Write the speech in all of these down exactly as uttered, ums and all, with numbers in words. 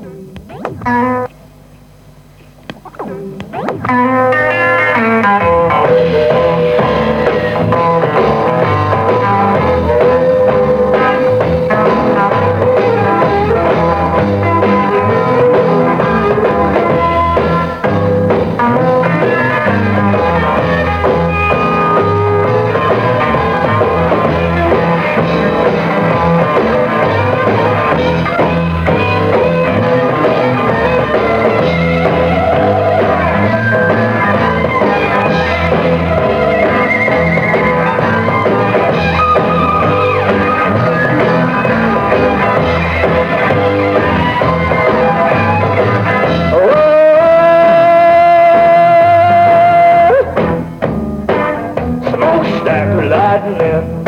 Smokestack lightning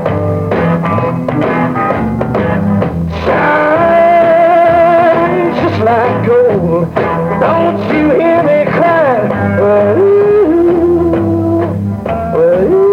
shine just like gold. Don't you hear me cry? Ooh, ooh.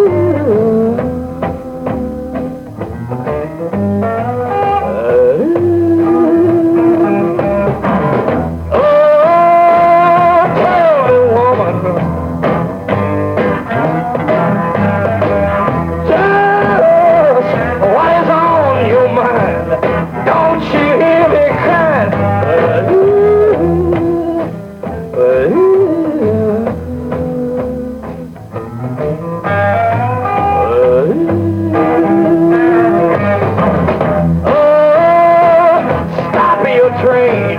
Train,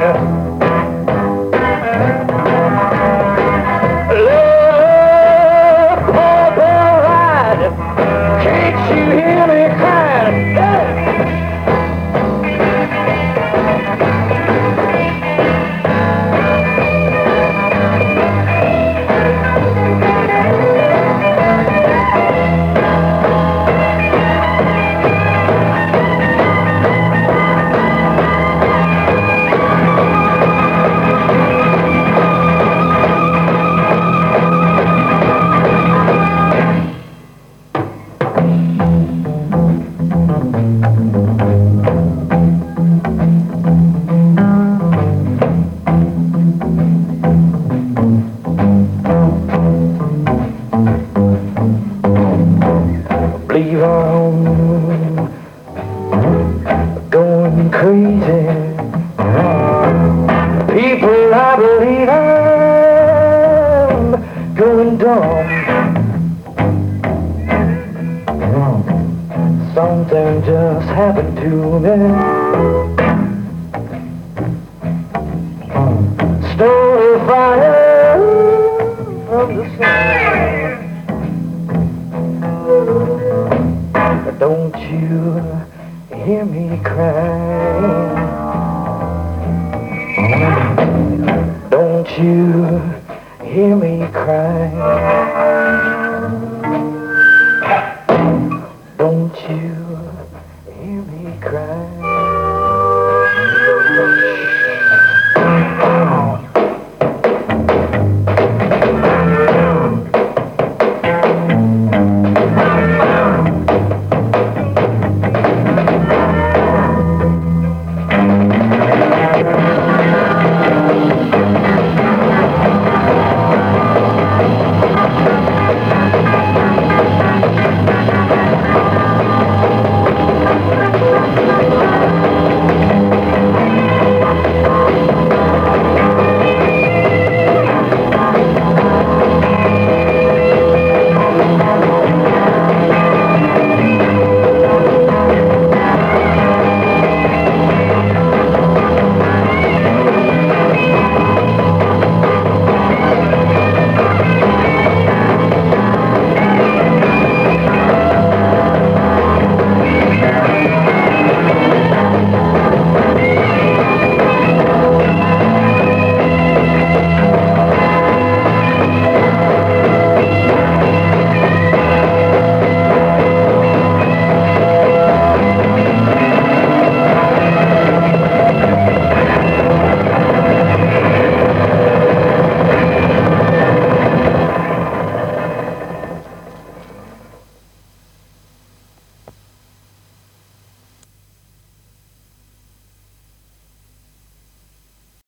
love, poor bell ride. Can't you hear me crying? Yeah. Believe I'm going crazy. People, I believe I'm going dumb. Something just happened to me. Stole a fire from the sun. Don't you hear me crying? Don't you hear me crying?